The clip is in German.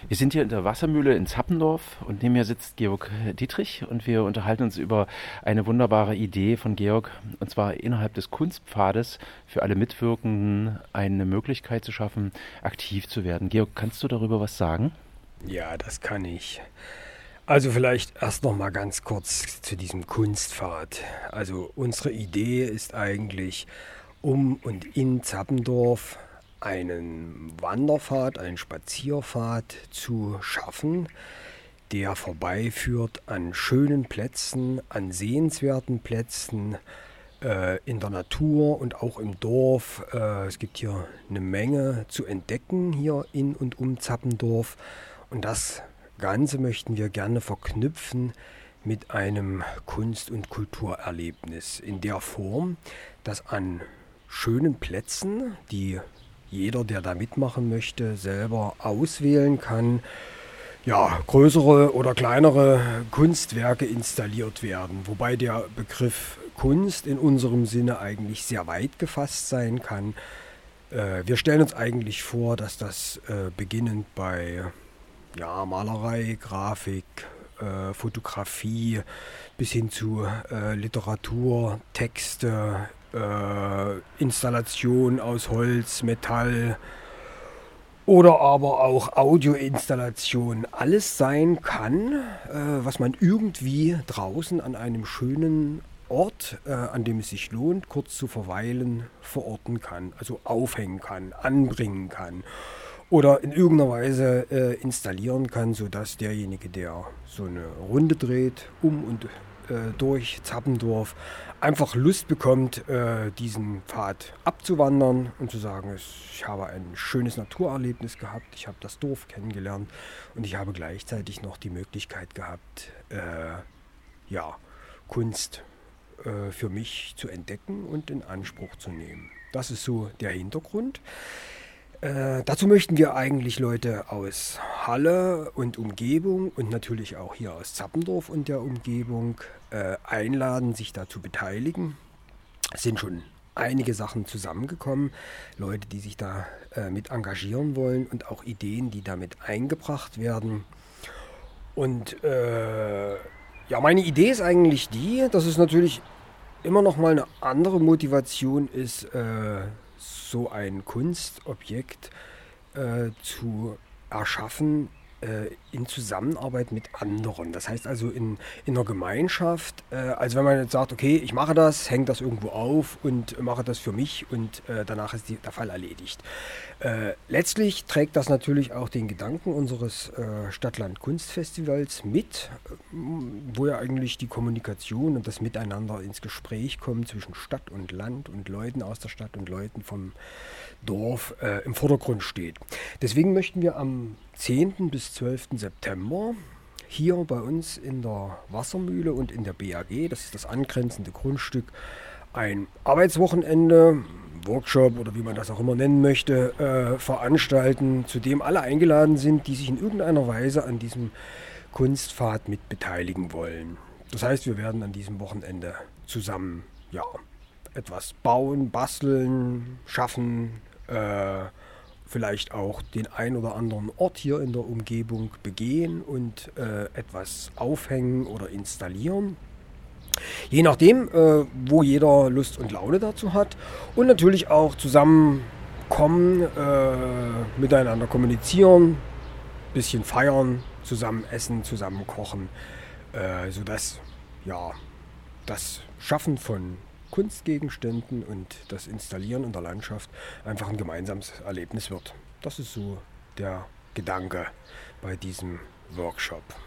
Wir sind hier in der Wassermühle in Zappendorf und neben mir sitzt Georg Dietrich und wir unterhalten uns über eine wunderbare Idee von Georg, und zwar innerhalb des Kunstpfades für alle Mitwirkenden eine Möglichkeit zu schaffen, aktiv zu werden. Georg, kannst du darüber was sagen? Ja, das kann ich. Also vielleicht erst noch mal ganz kurz zu diesem Kunstpfad. Also unsere Idee ist eigentlich, um und in Zappendorf einen Wanderpfad, einen Spazierpfad zu schaffen, der vorbeiführt an schönen Plätzen, an sehenswerten Plätzen, in der Natur und auch im Dorf. Es gibt hier eine Menge zu entdecken hier in und um Zappendorf. Und das Ganze möchten wir gerne verknüpfen mit einem Kunst- und Kulturerlebnis in der Form, dass an schönen Plätzen, die jeder, der da mitmachen möchte, selber auswählen kann, ja, größere oder kleinere Kunstwerke installiert werden. Wobei der Begriff Kunst in unserem Sinne eigentlich sehr weit gefasst sein kann. Wir stellen uns eigentlich vor, dass das beginnend bei Malerei, Grafik, Fotografie bis hin zu Literatur, Texte, Installation aus Holz, Metall oder aber auch Audioinstallation alles sein kann, was man irgendwie draußen an einem schönen Ort, an dem es sich lohnt, kurz zu verweilen, verorten kann, also aufhängen kann, anbringen kann oder in irgendeiner Weise installieren kann, sodass derjenige, der so eine Runde dreht, um und durch Zappendorf, einfach Lust bekommt, diesen Pfad abzuwandern und zu sagen, ich habe ein schönes Naturerlebnis gehabt, ich habe das Dorf kennengelernt und ich habe gleichzeitig noch die Möglichkeit gehabt, Kunst für mich zu entdecken und in Anspruch zu nehmen. Das ist so der Hintergrund. Dazu möchten wir eigentlich Leute aus Halle und Umgebung und natürlich auch hier aus Zappendorf und der Umgebung einladen, sich da zu beteiligen. Es sind schon einige Sachen zusammengekommen, Leute, die sich da mit engagieren wollen und auch Ideen, die damit eingebracht werden. Und meine Idee ist eigentlich die, dass es natürlich immer noch mal eine andere Motivation ist, so ein Kunstobjekt zu erschaffen in Zusammenarbeit mit anderen. Das heißt also in einer Gemeinschaft, also wenn man jetzt sagt, okay, ich mache das, hänge das irgendwo auf und mache das für mich und danach ist der Fall erledigt. Letztlich trägt das natürlich auch den Gedanken unseres Stadtland-Kunstfestivals mit, wo ja eigentlich die Kommunikation und das Miteinander ins Gespräch kommt zwischen Stadt und Land und Leuten aus der Stadt und Leuten vom Dorf im Vordergrund steht. Deswegen möchten wir am 10. bis 12. September hier bei uns in der Wassermühle und in der BAG, das ist das angrenzende Grundstück, ein Arbeitswochenende, Workshop oder wie man das auch immer nennen möchte, veranstalten, zu dem alle eingeladen sind, die sich in irgendeiner Weise an diesem Kunstpfad mit beteiligen wollen. Das heißt, wir werden an diesem Wochenende zusammen etwas bauen, basteln, schaffen, vielleicht auch den ein oder anderen Ort hier in der Umgebung begehen und etwas aufhängen oder installieren. Je nachdem, wo jeder Lust und Laune dazu hat. Und natürlich auch zusammenkommen, miteinander kommunizieren, bisschen feiern, zusammen essen, zusammen kochen, sodass das Schaffen von Kunstgegenständen und das Installieren in der Landschaft einfach ein gemeinsames Erlebnis wird. Das ist so der Gedanke bei diesem Workshop.